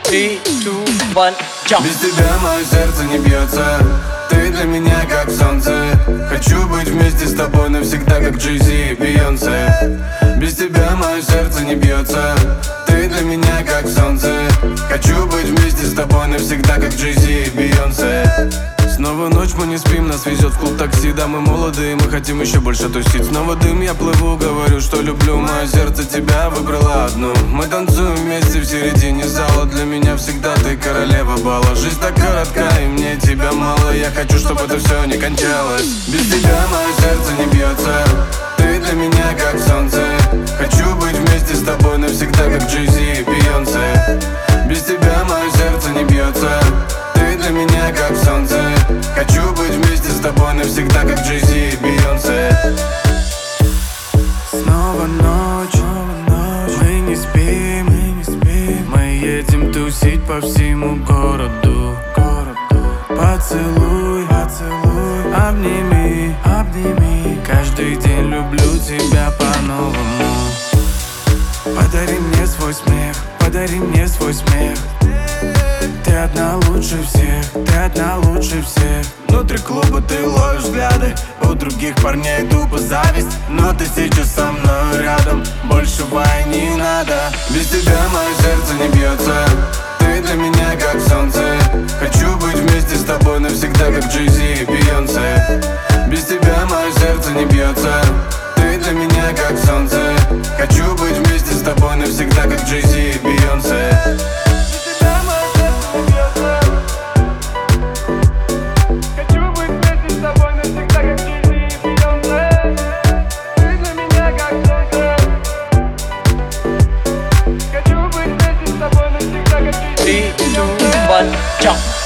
3, 2, 1, jump. Без тебя мое сердце не бьется. Ты для меня как солнце. Хочу быть вместе с тобой навсегда, как Джей-Зи и Бейонсе. Без тебя мое сердце не бьется. Ты для меня как солнце. Хочу быть вместе с тобой навсегда, как Джей-Зи и Бейонсе. Снова ночь, мы не спим, нас везет в клуб такси. Да, мы молодые, мы хотим еще больше тусить. Снова дым, я плыву, говорю, что люблю. Мое сердце тебя выбрало одну. Мы танцуем вместе в середине зала. Для меня всегда ты королева бала. Жизнь так коротка, и мне тебя мало. Я хочу, чтобы это все не кончалось. Без тебя мое сердце не бьется. Ты для меня как солнце. Хочу быть вместе с тобой навсегда, как Джей-Зи и Бейонсе. Без тебя мое сердце не бьется. Ты для меня как солнце. Хочу быть вместе с тобой навсегда, как Джей-Зи и Бейонсе. Снова ночь, мы не спим, мы едем тусить по всему городу. Поцелуй, обними. Каждый день люблю тебя по-новому. Подари мне свой смех, подари мне свой смех. Ты одна лучше всех. Внутри клуба ты ловишь взгляды. У других парней тупо зависть. Но ты сейчас со мной рядом. Большего и не надо. Без тебя мое сердце не бьется. Ты для меня как солнце. Хочу быть вместе с тобой навсегда, как Джей-Зи и Бейонсе. Без тебя мое сердце не бьется. Ты для меня как солнце. Хочу быть вместе с тобой навсегда, как Джей-Зи и Бейонсе. Three, two, one, jump.